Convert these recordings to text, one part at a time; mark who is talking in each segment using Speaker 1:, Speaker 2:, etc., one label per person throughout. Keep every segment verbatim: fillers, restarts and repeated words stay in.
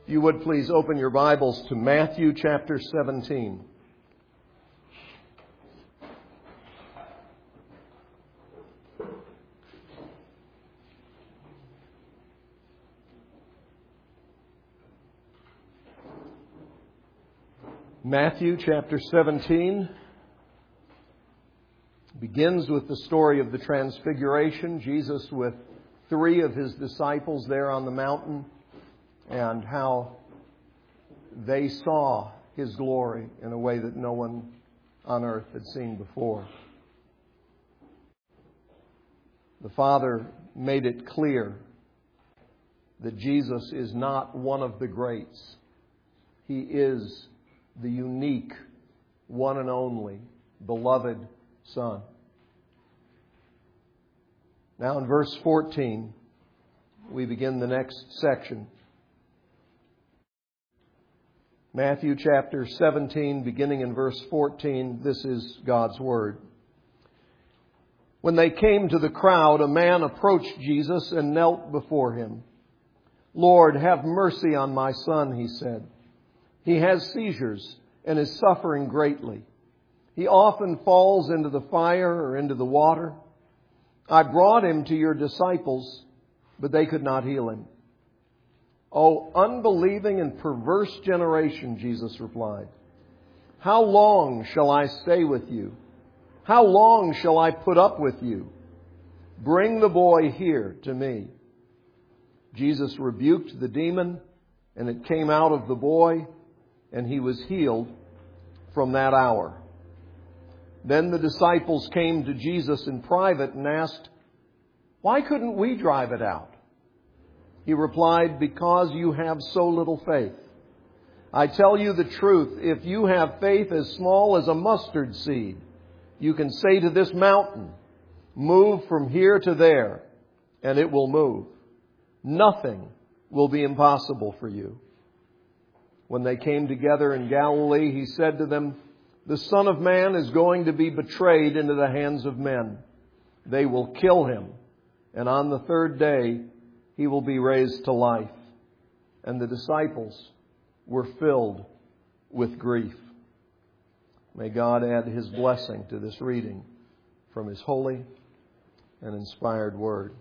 Speaker 1: If you would please open your Bibles to Matthew chapter seventeen. Matthew chapter seventeen begins with the story of the Transfiguration, Jesus with three of his disciples there on the mountain, and how they saw his glory in a way that no one on earth had seen before. The Father made it clear that Jesus is not one of the greats. He is the unique, one and only, beloved Son. Now in verse fourteen, we begin the next section. Matthew chapter seventeen, beginning in verse fourteen, this is God's Word. When they came to the crowd, a man approached Jesus and knelt before him. "Lord, have mercy on my son," he said. "He has seizures and is suffering greatly. He often falls into the fire or into the water. I brought him to your disciples, but they could not heal him." "O unbelieving and perverse generation," Jesus replied, "how long shall I stay with you? How long shall I put up with you? Bring the boy here to me." Jesus rebuked the demon, and it came out of the boy, and he was healed from that hour. Then the disciples came to Jesus in private and asked, "Why couldn't we drive it out?" He replied, "Because you have so little faith. I tell you the truth, if you have faith as small as a mustard seed, you can say to this mountain, 'Move from here to there,' and it will move. Nothing will be impossible for you." When they came together in Galilee, he said to them, "The Son of Man is going to be betrayed into the hands of men. They will kill him, and on the third day he will be raised to life." And the disciples were filled with grief. May God add His blessing to this reading from His holy and inspired Word.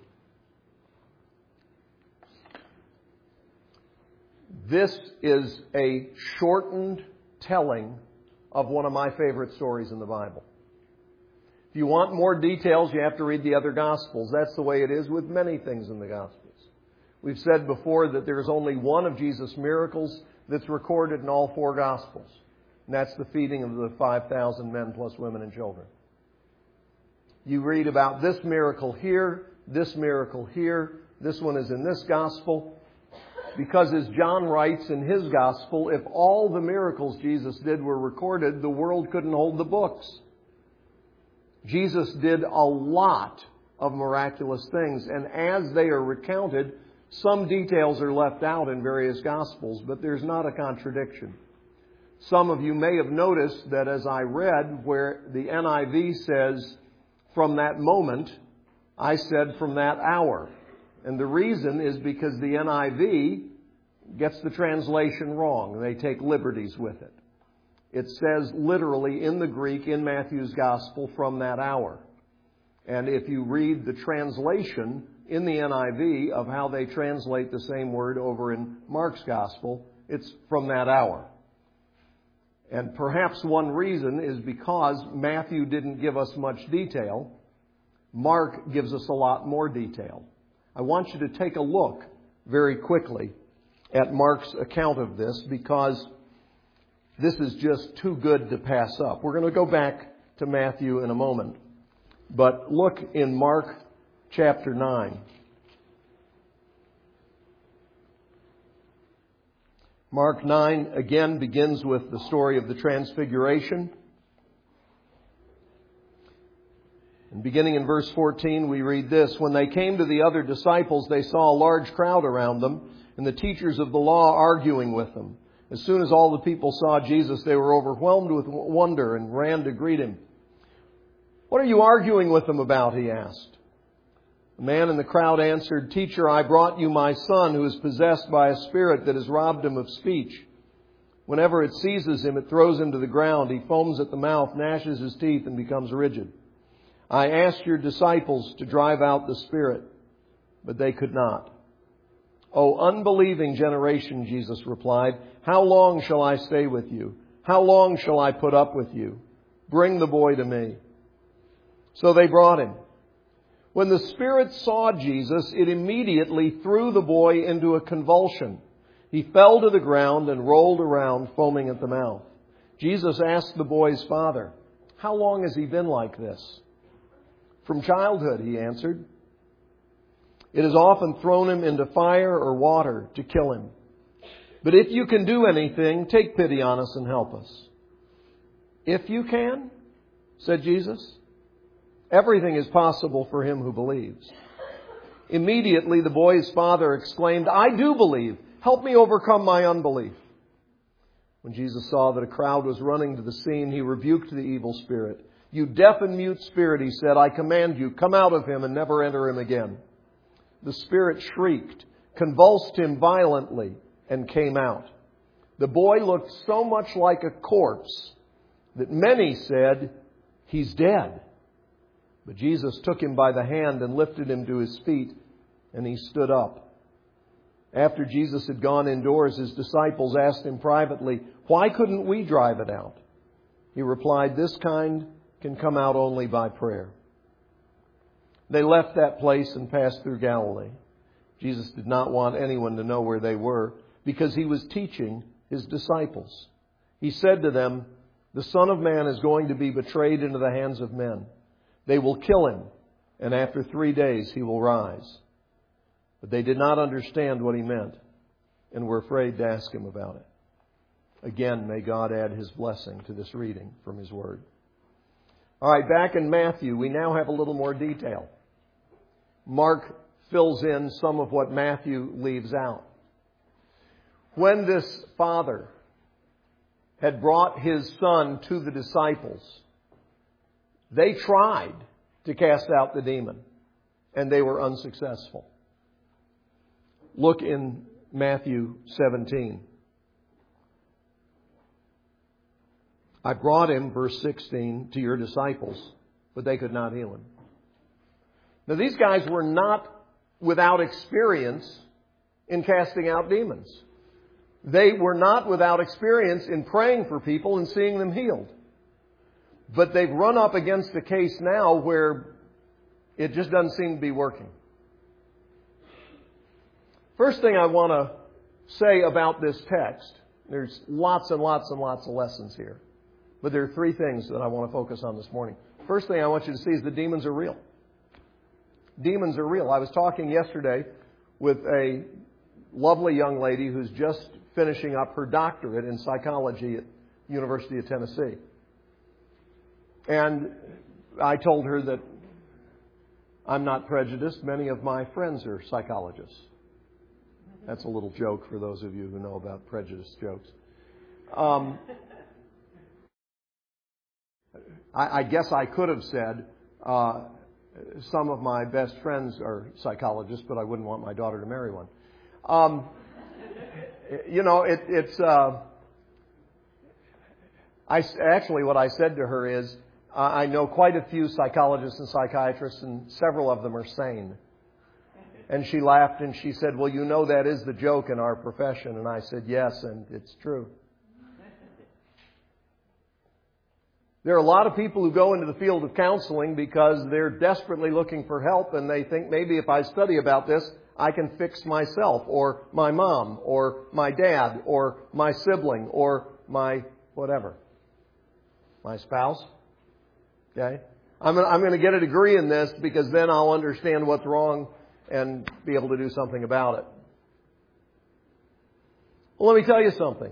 Speaker 1: This is a shortened telling of one of my favorite stories in the Bible. If you want more details, you have to read the other Gospels. That's the way it is with many things in the Gospels. We've said before that there's only one of Jesus' miracles that's recorded in all four Gospels. And that's the feeding of the five thousand men plus women and children. You read about this miracle here, this miracle here. This one is in this Gospel. Because as John writes in his Gospel, if all the miracles Jesus did were recorded, the world couldn't hold the books. Jesus did a lot of miraculous things, and as they are recounted, some details are left out in various Gospels, but there's not a contradiction. Some of you may have noticed that as I read where the N I V says, "from that moment," I said, "from that hour." And the reason is because the N I V gets the translation wrong. They take liberties with it. It says literally in the Greek in Matthew's Gospel, "from that hour." And if you read the translation in the N I V of how they translate the same word over in Mark's Gospel, it's "from that hour." And perhaps one reason is because Matthew didn't give us much detail. Mark gives us a lot more detail. I want you to take a look very quickly at Mark's account of this, because this is just too good to pass up. We're going to go back to Matthew in a moment. But look in Mark chapter nine. Mark nine again begins with the story of the Transfiguration. And beginning in verse fourteen, we read this: "When they came to the other disciples, they saw a large crowd around them, and the teachers of the law arguing with them. As soon as all the people saw Jesus, they were overwhelmed with wonder and ran to greet him. 'What are you arguing with them about?' he asked. A man in the crowd answered, "Teacher, I brought you my son who is possessed by a spirit that has robbed him of speech. Whenever it seizes him, it throws him to the ground. He foams at the mouth, gnashes his teeth, and becomes rigid. I asked your disciples to drive out the spirit, but they could not." "O unbelieving generation," Jesus replied, "how long shall I stay with you? How long shall I put up with you? Bring the boy to me." So they brought him. When the spirit saw Jesus, it immediately threw the boy into a convulsion. He fell to the ground and rolled around, foaming at the mouth. Jesus asked the boy's father, "How long has he been like this?" "From childhood," he answered. "It has often thrown him into fire or water to kill him. But if you can do anything, take pity on us and help us." "If you can," said Jesus, "everything is possible for him who believes." Immediately the boy's father exclaimed, "I do believe. Help me overcome my unbelief." When Jesus saw that a crowd was running to the scene, he rebuked the evil spirit. "You deaf and mute spirit," he said, "I command you, come out of him and never enter him again." The spirit shrieked, convulsed him violently, and came out. The boy looked so much like a corpse that many said, "He's dead." But Jesus took him by the hand and lifted him to his feet, and he stood up. After Jesus had gone indoors, his disciples asked him privately, "Why couldn't we drive it out?" He replied, "This kind can come out only by prayer." They left that place and passed through Galilee. Jesus did not want anyone to know where they were, because he was teaching his disciples. He said to them, "The Son of Man is going to be betrayed into the hands of men. They will kill him, and after three days he will rise." But they did not understand what he meant, and were afraid to ask him about it. Again, may God add his blessing to this reading from his word. All right, back in Matthew, we now have a little more detail. Mark fills in some of what Matthew leaves out. When this father had brought his son to the disciples, they tried to cast out the demon, and they were unsuccessful. Look in Matthew seventeen. "I brought him," verse sixteen, "to your disciples, but they could not heal him." Now, these guys were not without experience in casting out demons. They were not without experience in praying for people and seeing them healed. But they've run up against a case now where it just doesn't seem to be working. First thing I want to say about this text, there's lots and lots and lots of lessons here. But there are three things that I want to focus on this morning. First thing I want you to see is the demons are real. Demons are real. I was talking yesterday with a lovely young lady who's just finishing up her doctorate in psychology at the University of Tennessee. And I told her that I'm not prejudiced. Many of my friends are psychologists. That's a little joke for those of you who know about prejudice jokes. Um, I, I guess I could have said uh, some of my best friends are psychologists, but I wouldn't want my daughter to marry one. Um, you know, it, it's... Uh, I, actually, what I said to her is, uh, I know quite a few psychologists and psychiatrists, and several of them are sane. And she laughed and she said, "Well, you know that is the joke in our profession." And I said, "Yes, and it's true." There are a lot of people who go into the field of counseling because they're desperately looking for help, and they think maybe if I study about this, I can fix myself or my mom or my dad or my sibling or my whatever. My spouse. Okay? I'm going I'm going to get a degree in this because then I'll understand what's wrong and be able to do something about it. Well, let me tell you something.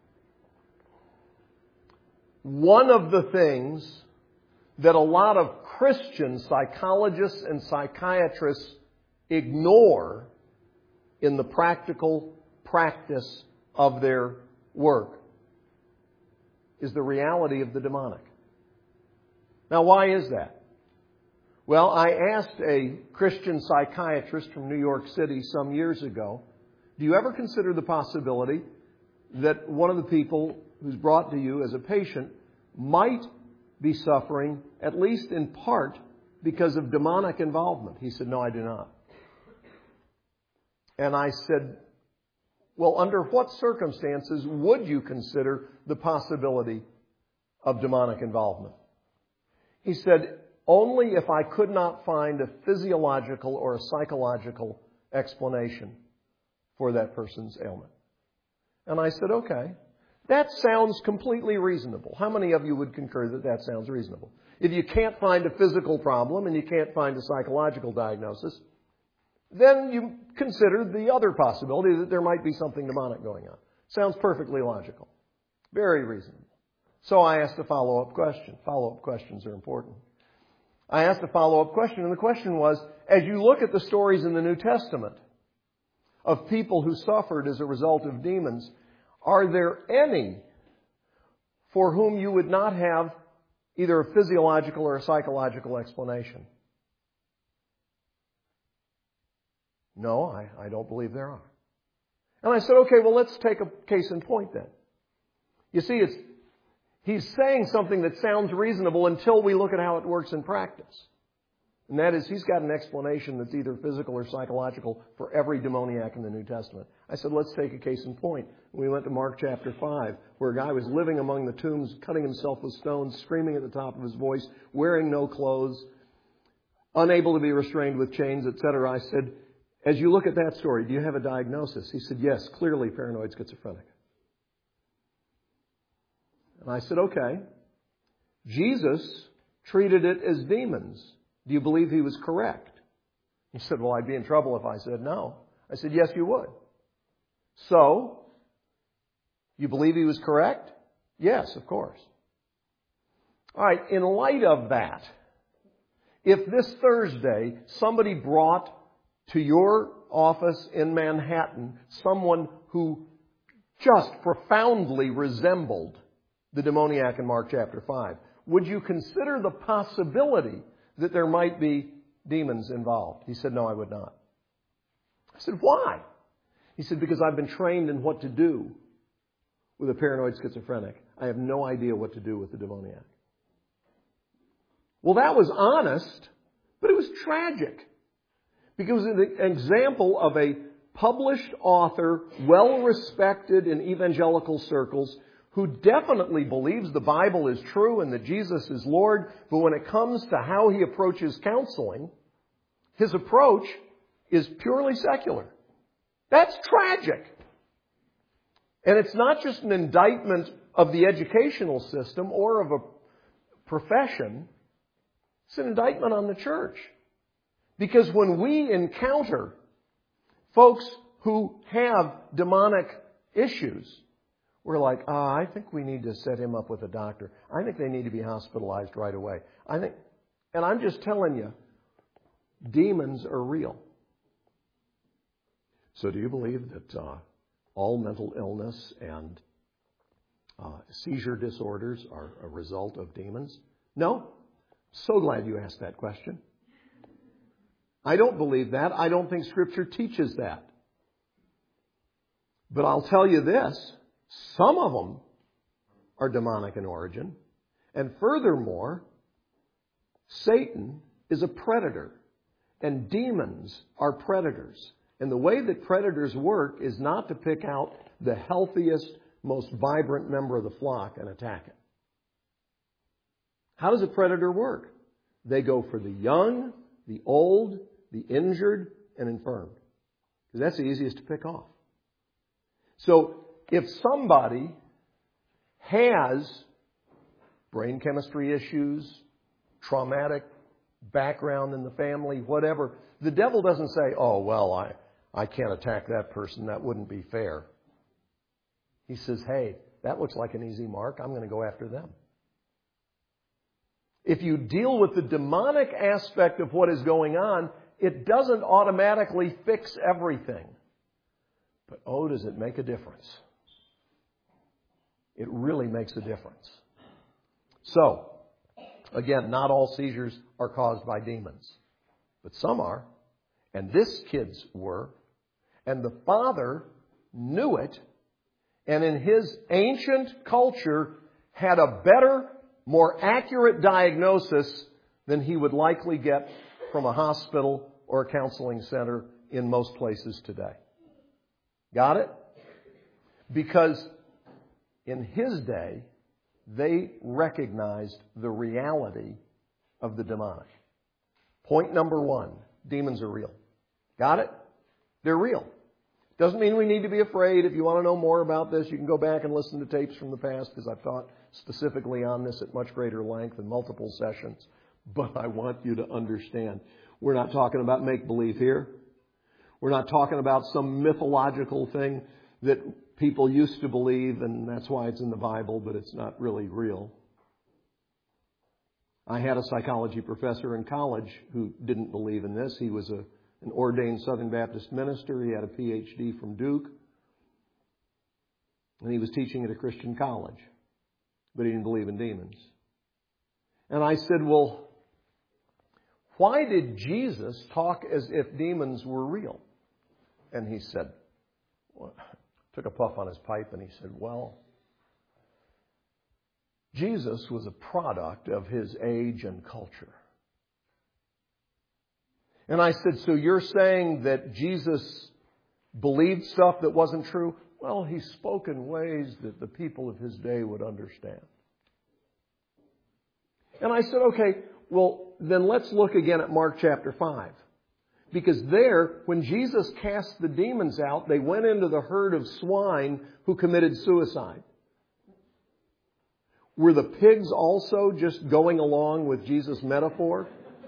Speaker 1: One of the things that a lot of Christian psychologists and psychiatrists ignore in the practical practice of their work is the reality of the demonic. Now, why is that? Well, I asked a Christian psychiatrist from New York City some years ago, do you ever consider the possibility that one of the people who's brought to you as a patient might be suffering, at least in part, because of demonic involvement? He said, no, I do not. And I said, well, under what circumstances would you consider the possibility of demonic involvement? He said, only if I could not find a physiological or a psychological explanation for that person's ailment. And I said, okay, that sounds completely reasonable. How many of you would concur that that sounds reasonable? If you can't find a physical problem and you can't find a psychological diagnosis, then you consider the other possibility that there might be something demonic going on. Sounds perfectly logical. Very reasonable. So I asked a follow-up question. Follow-up questions are important. I asked a follow-up question, and the question was, as you look at the stories in the New Testament of people who suffered as a result of demons, are there any for whom you would not have either a physiological or a psychological explanation? No, I, I don't believe there are. And I said, okay, well, let's take a case in point then. You see, it's he's saying something that sounds reasonable until we look at how it works in practice. And that is, he's got an explanation that's either physical or psychological for every demoniac in the New Testament. I said, let's take a case in point. We went to Mark chapter five, where a guy was living among the tombs, cutting himself with stones, screaming at the top of his voice, wearing no clothes, unable to be restrained with chains, et cetera. I said, as you look at that story, do you have a diagnosis? He said, yes, clearly paranoid schizophrenic. And I said, okay, Jesus treated it as demons. Do you believe he was correct? He said, well, I'd be in trouble if I said no. I said, yes, you would. So, you believe he was correct? Yes, of course. All right, in light of that, if this Thursday somebody brought to your office in Manhattan someone who just profoundly resembled the demoniac in Mark chapter five, would you consider the possibility that there might be demons involved? He said, no, I would not. I said, why? He said, because I've been trained in what to do with a paranoid schizophrenic. I have no idea what to do with the demoniac. Well, that was honest, but it was tragic. Because it was an example of a published author, well-respected in evangelical circles, who definitely believes the Bible is true and that Jesus is Lord, but when it comes to how he approaches counseling, his approach is purely secular. That's tragic. And it's not just an indictment of the educational system or of a profession. It's an indictment on the church. Because when we encounter folks who have demonic issues, we're like, ah, I think we need to set him up with a doctor. I think they need to be hospitalized right away. I think, and I'm just telling you, demons are real. So do you believe that uh, all mental illness and uh, seizure disorders are a result of demons? No. So glad you asked that question. I don't believe that. I don't think Scripture teaches that. But I'll tell you this. Some of them are demonic in origin. And furthermore, Satan is a predator. And demons are predators. And the way that predators work is not to pick out the healthiest, most vibrant member of the flock and attack it. How does a predator work? They go for the young, the old, the injured, and infirmed. Because that's the easiest to pick off. So, if somebody has brain chemistry issues, traumatic background in the family, whatever, the devil doesn't say, oh, well, I, I can't attack that person. That wouldn't be fair. He says, hey, that looks like an easy mark. I'm going to go after them. If you deal with the demonic aspect of what is going on, it doesn't automatically fix everything. But oh, does it make a difference? It really makes a difference. So, Again, not all seizures are caused by demons, but some are. And this kid's were. And the father knew it, and in his ancient culture had a better, more accurate diagnosis than he would likely get from a hospital or a counseling center in most places today. Got it? Because in his day, they recognized the reality of the demonic. Point number one, demons are real. Got it? They're real. Doesn't mean we need to be afraid. If you want to know more about this, you can go back and listen to tapes from the past, because I've taught specifically on this at much greater length in multiple sessions. But I want you to understand, we're not talking about make-believe here. We're not talking about some mythological thing that people used to believe, and that's why it's in the Bible, but it's not really real. I had a psychology professor in college who didn't believe in this. He was a, an ordained Southern Baptist minister. He had a P H D from Duke. And he was teaching at a Christian college. But he didn't believe in demons. And I said, well, why did Jesus talk as if demons were real? And he said, well, took a puff on his pipe and he said, well, Jesus was a product of his age and culture. And I said, so you're saying that Jesus believed stuff that wasn't true? Well, he spoke in ways that the people of his day would understand. And I said, okay, well, then let's look again at Mark chapter five. Because there, when Jesus cast the demons out, they went into the herd of swine who committed suicide. Were the pigs also just going along with Jesus' metaphor?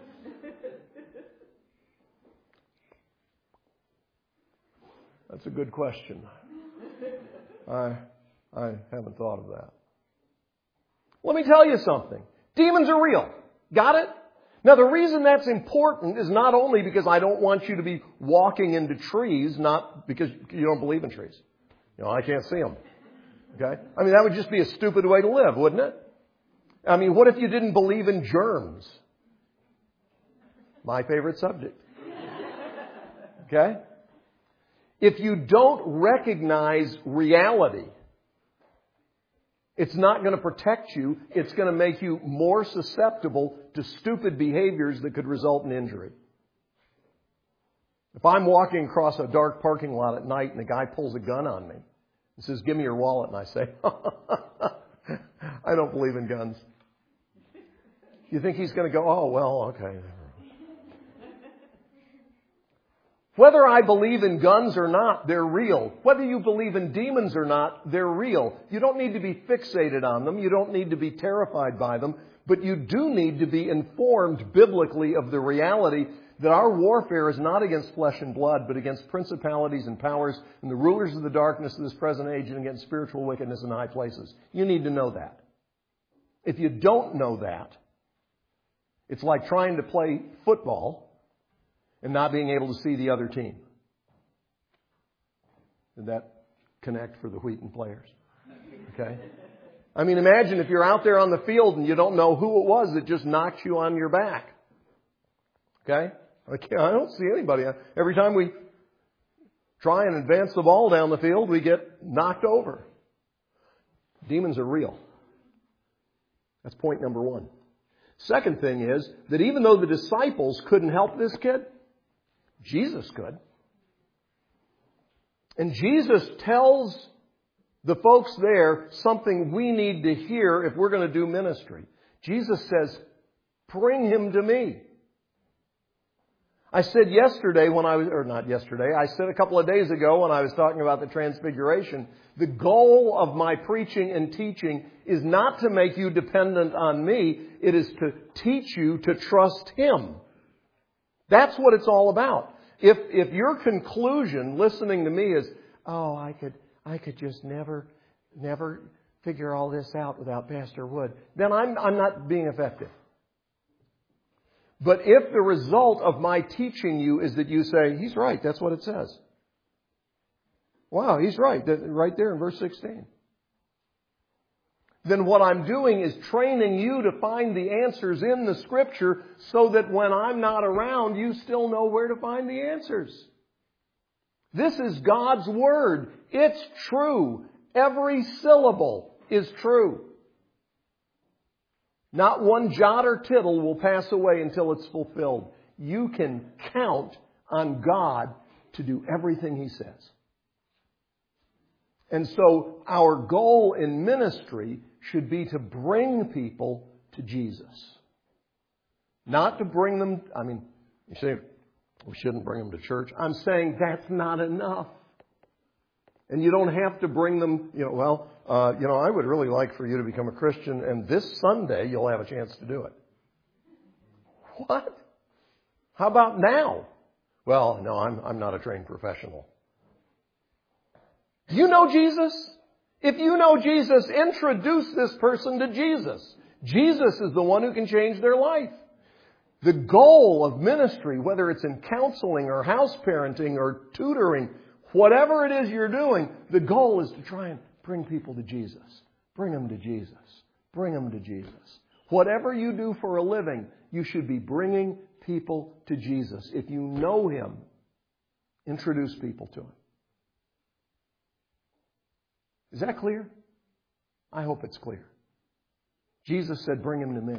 Speaker 1: That's a good question. I, I haven't thought of that. Let me tell you something. Demons are real. Got it? Now, the reason that's important is not only because I don't want you to be walking into trees, not because you don't believe in trees. You know, I can't see them. Okay? I mean, that would just be a stupid way to live, wouldn't it? I mean, what if you didn't believe in germs? My favorite subject. Okay? If you don't recognize reality, it's not going to protect you. It's going to make you more susceptible to stupid behaviors that could result in injury. If I'm walking across a dark parking lot at night and a guy pulls a gun on me and says, give me your wallet, and I say, I don't believe in guns. You think he's going to go, oh, well, okay. Whether I believe in guns or not, they're real. Whether you believe in demons or not, they're real. You don't need to be fixated on them. You don't need to be terrified by them. But you do need to be informed biblically of the reality that our warfare is not against flesh and blood, but against principalities and powers and the rulers of the darkness of this present age and against spiritual wickedness in high places. You need to know that. If you don't know that, it's like trying to play football and not being able to see the other team. Did that connect for the Wheaton players? Okay. I mean, imagine if you're out there on the field and you don't know who it was that just knocked you on your back. Okay? I, can't, I don't see anybody. Every time we try and advance the ball down the field, we get knocked over. Demons are real. That's point number one. Second thing is that even though the disciples couldn't help this kid, Jesus could. And Jesus tells the folks there something we need to hear if we're going to do ministry. Jesus says, bring him to me. I said yesterday when I was, or not yesterday, I said a couple of days ago when I was talking about the Transfiguration, the goal of my preaching and teaching is not to make you dependent on me. It is to teach you to trust him. That's what it's all about. If if your conclusion, listening to me, is, oh, I could I could just never never figure all this out without Pastor Wood, then I'm I'm not being effective. But if the result of my teaching you is that you say, he's right, that's what it says. Wow, he's right, right there in verse sixteen. then what I'm doing is training you to find the answers in the Scripture so that when I'm not around, you still know where to find the answers. This is God's Word. It's true. Every syllable is true. Not one jot or tittle will pass away until it's fulfilled. You can count on God to do everything He says. And so our goal in ministry should be to bring people to Jesus. Not to bring them, I mean, you say, we shouldn't bring them to church. I'm saying that's not enough. And you don't have to bring them, you know, well, uh, you know, I would really like for you to become a Christian, and this Sunday you'll have a chance to do it. What? How about now? Well, no, I'm, I'm not a trained professional. Do you know Jesus? If you know Jesus, introduce this person to Jesus. Jesus is the one who can change their life. The goal of ministry, whether it's in counseling or house parenting or tutoring, whatever it is you're doing, the goal is to try and bring people to Jesus. Bring them to Jesus. Bring them to Jesus. Whatever you do for a living, you should be bringing people to Jesus. If you know Him, introduce people to Him. Is that clear? I hope it's clear. Jesus said, bring him to me.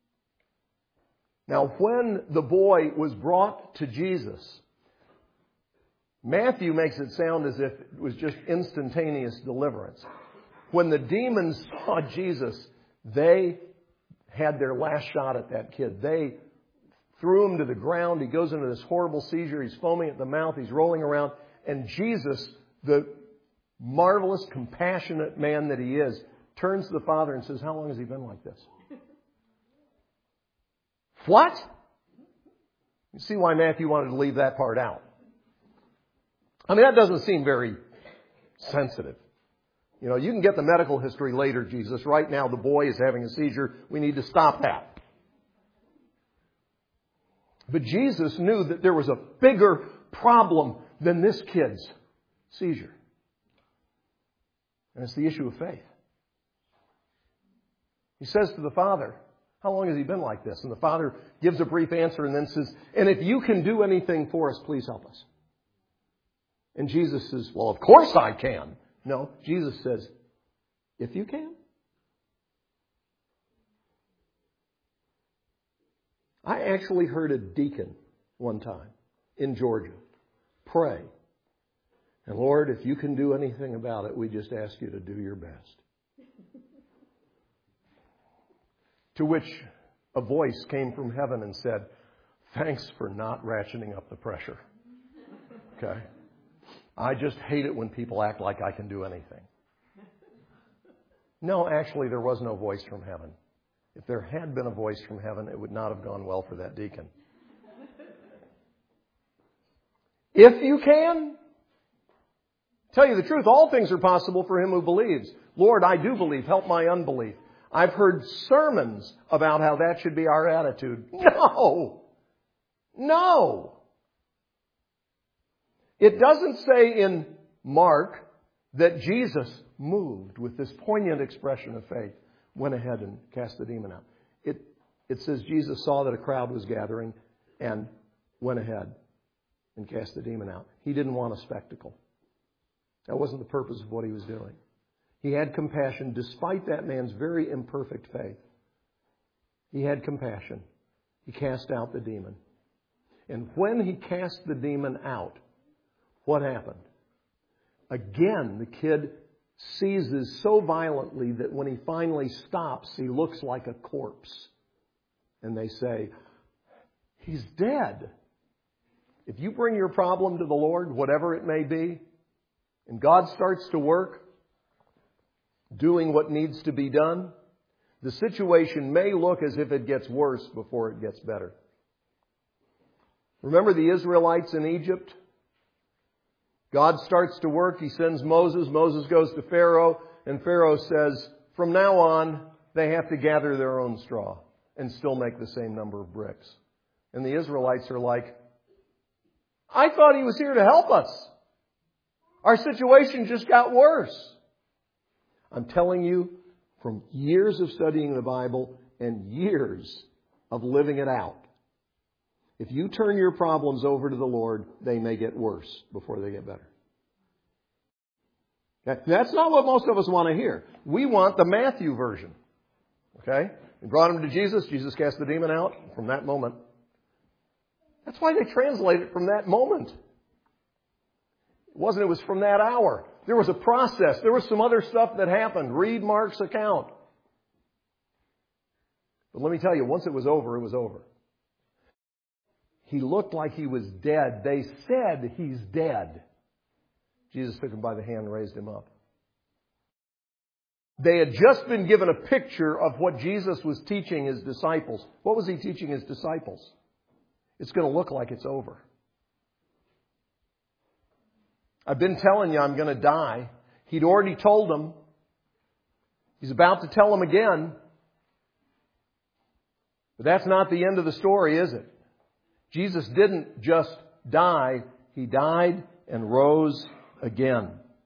Speaker 1: Now, when the boy was brought to Jesus, Matthew makes it sound as if it was just instantaneous deliverance. When the demons saw Jesus, they had their last shot at that kid. They threw him to the ground. He goes into this horrible seizure. He's foaming at the mouth. He's rolling around. And Jesus, the marvelous, compassionate man that He is, turns to the Father and says, how long has he been like this? What? You see why Matthew wanted to leave that part out. I mean, that doesn't seem very sensitive. You know, you can get the medical history later, Jesus. Right now, the boy is having a seizure. We need to stop that. But Jesus knew that there was a bigger problem than this kid's seizure. And it's the issue of faith. He says to the Father, how long has he been like this? And the Father gives a brief answer and then says, and if you can do anything for us, please help us. And Jesus says, well, of course I can. No, Jesus says, if you can. I actually heard a deacon one time in Georgia pray. And Lord, if you can do anything about it, we just ask you to do your best. To which a voice came from heaven and said, thanks for not ratcheting up the pressure. Okay? I just hate it when people act like I can do anything. No, actually, there was no voice from heaven. If there had been a voice from heaven, it would not have gone well for that deacon. If you can, tell you the truth, all things are possible for him who believes. Lord, I do believe. Help my unbelief. I've heard sermons about how that should be our attitude. No! No! It doesn't say in Mark that Jesus moved with this poignant expression of faith, went ahead and cast the demon out. It, it says Jesus saw that a crowd was gathering and went ahead and cast the demon out. He didn't want a spectacle. That wasn't the purpose of what he was doing. He had compassion despite that man's very imperfect faith. He had compassion. He cast out the demon. And when he cast the demon out, what happened? Again, the kid seizes so violently that when he finally stops, he looks like a corpse. And they say, he's dead. If you bring your problem to the Lord, whatever it may be, and God starts to work, doing what needs to be done, the situation may look as if it gets worse before it gets better. Remember the Israelites in Egypt? God starts to work. He sends Moses. Moses goes to Pharaoh. And Pharaoh says, from now on, they have to gather their own straw and still make the same number of bricks. And the Israelites are like, I thought he was here to help us. Our situation just got worse. I'm telling you, from years of studying the Bible and years of living it out. If you turn your problems over to the Lord, they may get worse before they get better. Okay? That's not what most of us want to hear. We want the Matthew version. Okay? We brought him to Jesus. Jesus cast the demon out from that moment. That's why they translate it from that moment. It wasn't, it was from that hour. There was a process. There was some other stuff that happened. Read Mark's account. But let me tell you, once it was over, it was over. He looked like he was dead. They said he's dead. Jesus took him by the hand and raised him up. They had just been given a picture of what Jesus was teaching his disciples. What was he teaching his disciples? It's going to look like it's over. I've been telling you I'm going to die. He'd already told them. He's about to tell them again. But that's not the end of the story, is it? Jesus didn't just die. He died and rose again.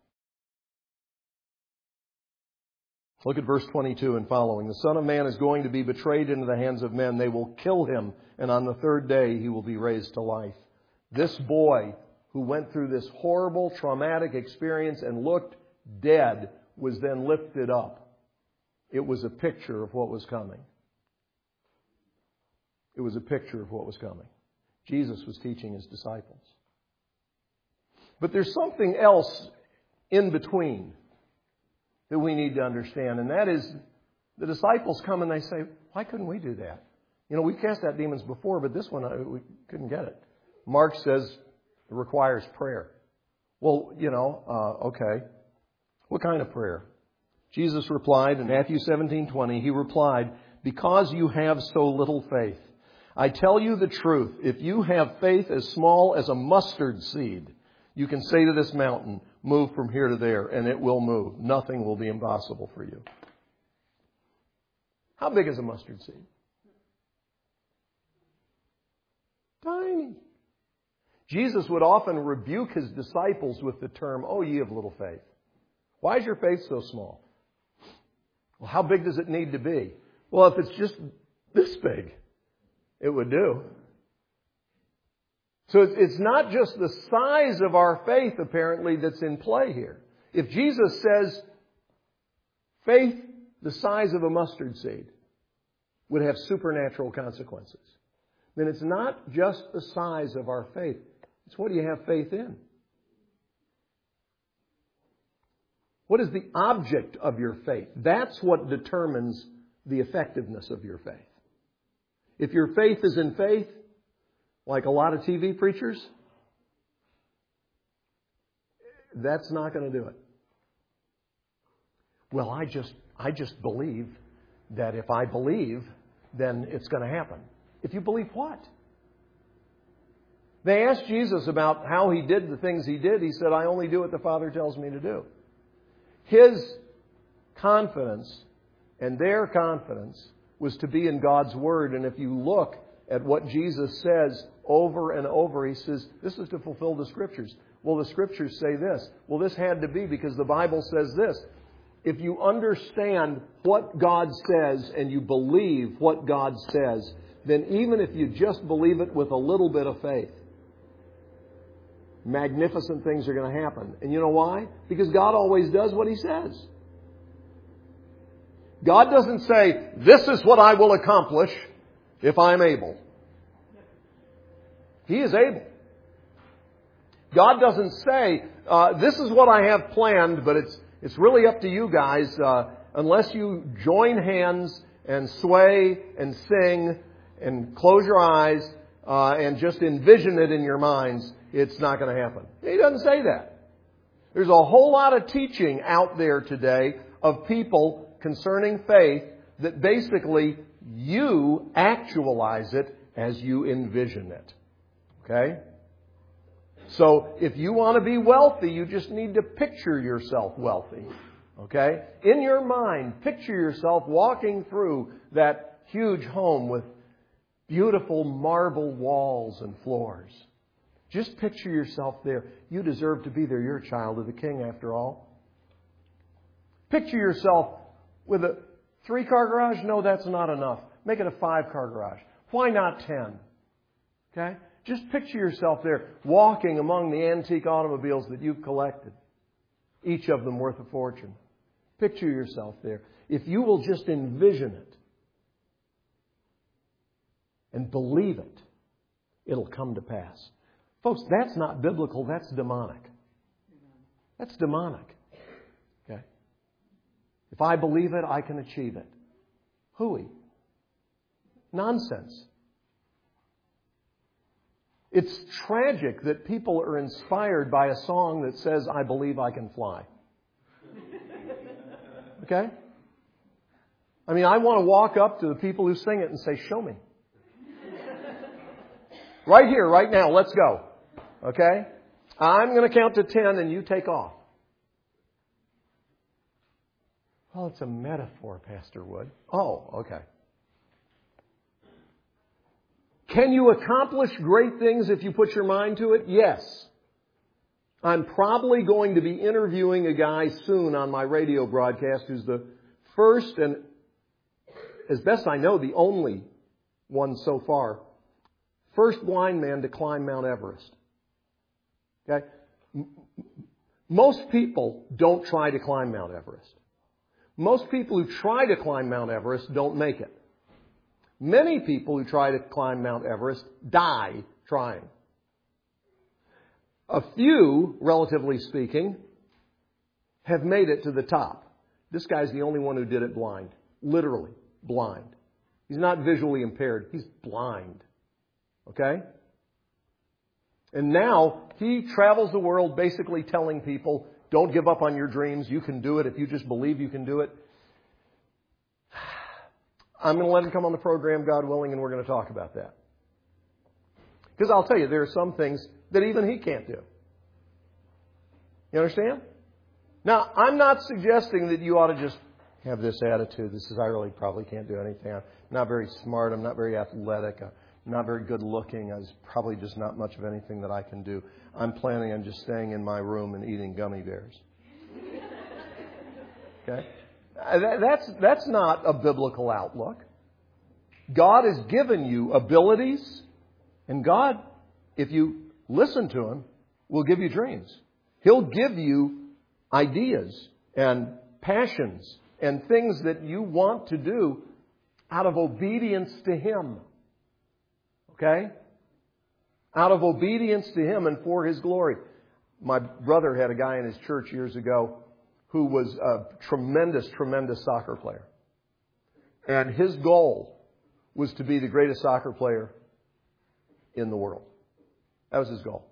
Speaker 1: Look at verse twenty-two and following. The Son of Man is going to be betrayed into the hands of men. They will kill him, and on the third day he will be raised to life. This boy who went through this horrible, traumatic experience and looked dead was then lifted up. It was a picture of what was coming. It was a picture of what was coming. Jesus was teaching his disciples. But there's something else in between that we need to understand, and that is the disciples come and they say, why couldn't we do that? You know, we cast out demons before, but this one, we couldn't get it. Mark says it requires prayer. Well, you know, uh, okay. What kind of prayer? Jesus replied in Matthew seventeen twenty, he replied, because you have so little faith. I tell you the truth, if you have faith as small as a mustard seed, you can say to this mountain, move from here to there, and it will move. Nothing will be impossible for you. How big is a mustard seed? Tiny. Jesus would often rebuke his disciples with the term, oh, ye of little faith. Why is your faith so small? Well, how big does it need to be? Well, if it's just this big, it would do. So it's not just the size of our faith, apparently, that's in play here. If Jesus says faith the size of a mustard seed would have supernatural consequences, then it's not just the size of our faith. It's what do you have faith in? What is the object of your faith? That's what determines the effectiveness of your faith. If your faith is in faith, like a lot of T V preachers, that's not going to do it. Well, I just I just believe that if I believe, then it's going to happen. If you believe what? They asked Jesus about how he did the things he did. He said, I only do what the Father tells me to do. His confidence and their confidence was to be in God's Word. And if you look at what Jesus says over and over, he says, this is to fulfill the Scriptures. Well, the Scriptures say this. Well, this had to be because the Bible says this. If you understand what God says and you believe what God says, then even if you just believe it with a little bit of faith, magnificent things are going to happen. And you know why? Because God always does what He says. God doesn't say, this is what I will accomplish if I'm able. He is able. God doesn't say, uh, this is what I have planned, but it's it's really up to you guys. Uh, unless you join hands and sway and sing and close your eyes uh, and just envision it in your minds, it's not going to happen. He doesn't say that. There's a whole lot of teaching out there today of people concerning faith that basically you actualize it as you envision it. Okay? So if you want to be wealthy, you just need to picture yourself wealthy. Okay? In your mind, picture yourself walking through that huge home with beautiful marble walls and floors. Just picture yourself there. You deserve to be there. You're a child of the King, after all. Picture yourself With a three-car garage? No, that's not enough. Make it a five-car garage. Why not ten? Okay? Just picture yourself there walking among the antique automobiles that you've collected, each of them worth a fortune. Picture yourself there. If you will just envision it and believe it, it'll come to pass. Folks, that's not biblical, that's demonic. That's demonic. Okay? If I believe it, I can achieve it. Hooey. Nonsense. It's tragic that people are inspired by a song that says, I believe I can fly. Okay? I mean, I want to walk up to the people who sing it and say, show me. Right here, right now, let's go. Okay? I'm going to count to ten and you take off. Well, it's a metaphor, Pastor Wood. Oh, okay. Can you accomplish great things if you put your mind to it? Yes. I'm probably going to be interviewing a guy soon on my radio broadcast who's the first and, as best I know, the only one so far, first blind man to climb Mount Everest. Okay? Most people don't try to climb Mount Everest. Most people who try to climb Mount Everest don't make it. Many people who try to climb Mount Everest die trying. A few, relatively speaking, have made it to the top. This guy's the only one who did it blind. Literally blind. He's not visually impaired. He's blind. Okay? And now he travels the world basically telling people, don't give up on your dreams. You can do it if you just believe you can do it. I'm going to let him come on the program, God willing, and we're going to talk about that. Because I'll tell you, there are some things that even he can't do. You understand? Now, I'm not suggesting that you ought to just have this attitude. This is, I really probably can't do anything. I'm not very smart. I'm not very athletic. I'm not very good looking. There's probably just not much of anything that I can do. I'm planning on just staying in my room and eating gummy bears. Okay? That's, that's not a biblical outlook. God has given you abilities, and God, if you listen to Him, will give you dreams. He'll give you ideas and passions and things that you want to do out of obedience to Him. Okay? Out of obedience to Him and for His glory. My brother had a guy in his church years ago who was a tremendous, tremendous soccer player. And his goal was to be the greatest soccer player in the world. That was his goal.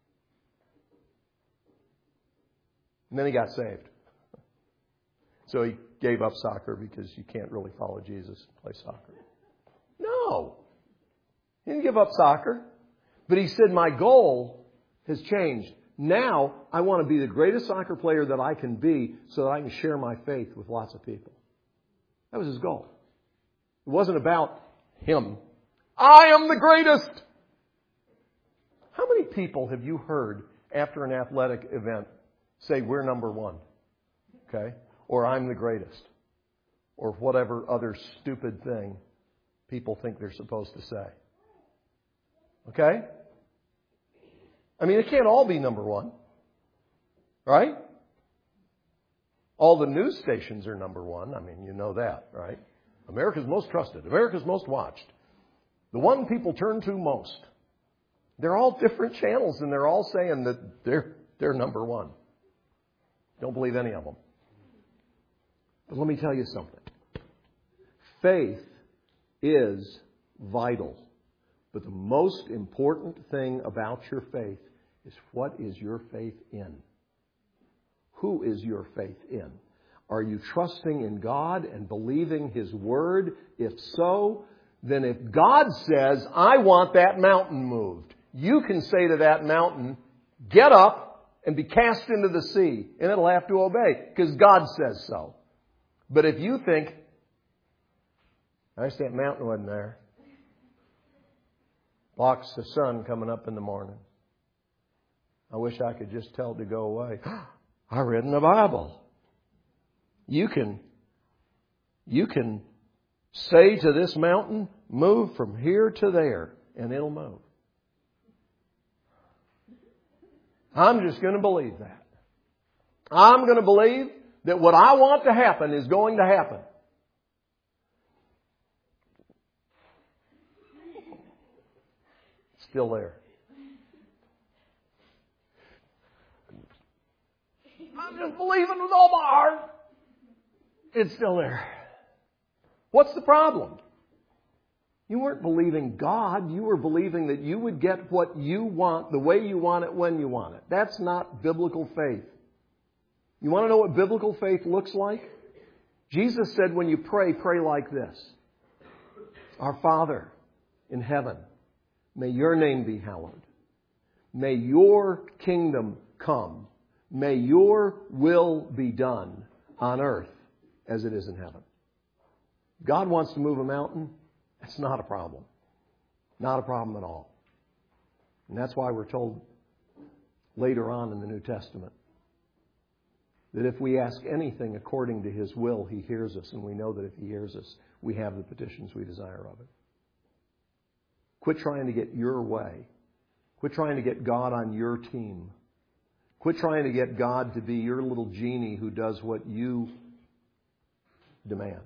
Speaker 1: And then he got saved. So he gave up soccer because you can't really follow Jesus and play soccer. No. He didn't give up soccer. But he said, my goal has changed. Now, I want to be the greatest soccer player that I can be so that I can share my faith with lots of people. That was his goal. It wasn't about him. I am the greatest! How many people have you heard after an athletic event say, we're number one? Okay? Or I'm the greatest? Or whatever other stupid thing people think they're supposed to say. Okay? I mean, it can't all be number one. Right? All the news stations are number one. I mean, you know that, right? America's most trusted. America's most watched. The one people turn to most. They're all different channels, and they're all saying that they're, they're number one. Don't believe any of them. But let me tell you something. Faith is vital. But the most important thing about your faith is, what is your faith in? Who is your faith in? Are you trusting in God and believing His Word? If so, then if God says, I want that mountain moved, you can say to that mountain, get up and be cast into the sea, and it'll have to obey, because God says so. But if you think, I wish that mountain wasn't there. Blocks the sun coming up in the morning. I wish I could just tell it to go away. I read in the Bible. You can You can say to this mountain, move from here to there, and it'll move. I'm just going to believe that. I'm going to believe that what I want to happen is going to happen. Still there. I'm just believing with all my heart. It's still there. What's the problem? You weren't believing God. You were believing that you would get what you want, the way you want it, when you want it. That's not biblical faith. You want to know what biblical faith looks like? Jesus said when you pray, pray like this. Our Father in heaven, may your name be hallowed. May your kingdom come. May your will be done on earth as it is in heaven. God wants to move a mountain. That's not a problem. Not a problem at all. And that's why we're told later on in the New Testament that if we ask anything according to His will, He hears us. And we know that if He hears us, we have the petitions we desire of Him. Quit trying to get your way. Quit trying to get God on your team. Quit trying to get God to be your little genie who does what you demand.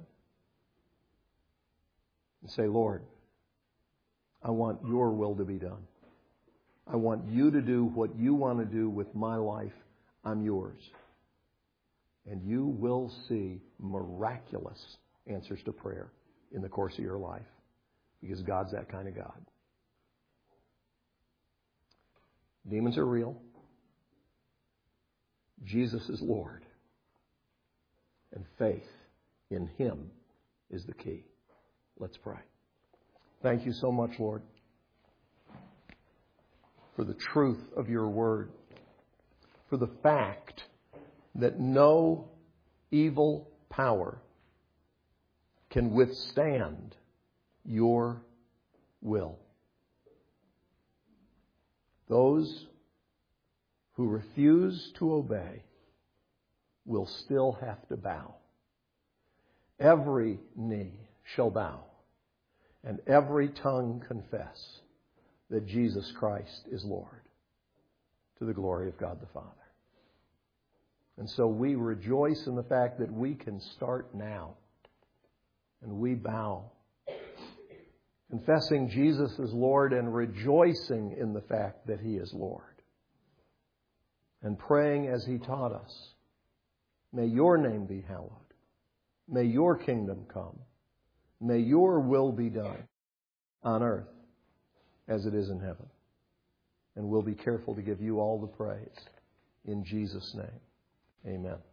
Speaker 1: And say, Lord, I want your will to be done. I want you to do what you want to do with my life. I'm yours. And you will see miraculous answers to prayer in the course of your life. Because God's that kind of God. Demons are real. Jesus is Lord. And faith in Him is the key. Let's pray. Thank you so much, Lord, for the truth of your word, for the fact that no evil power can withstand your will. Those who refuse to obey will still have to bow. Every knee shall bow, and every tongue confess that Jesus Christ is Lord, to the glory of God the Father. And so we rejoice in the fact that we can start now, and we bow, confessing Jesus as Lord and rejoicing in the fact that He is Lord, and praying as He taught us, may your name be hallowed, may your kingdom come, may your will be done on earth as it is in heaven. And we'll be careful to give you all the praise. In Jesus' name, amen.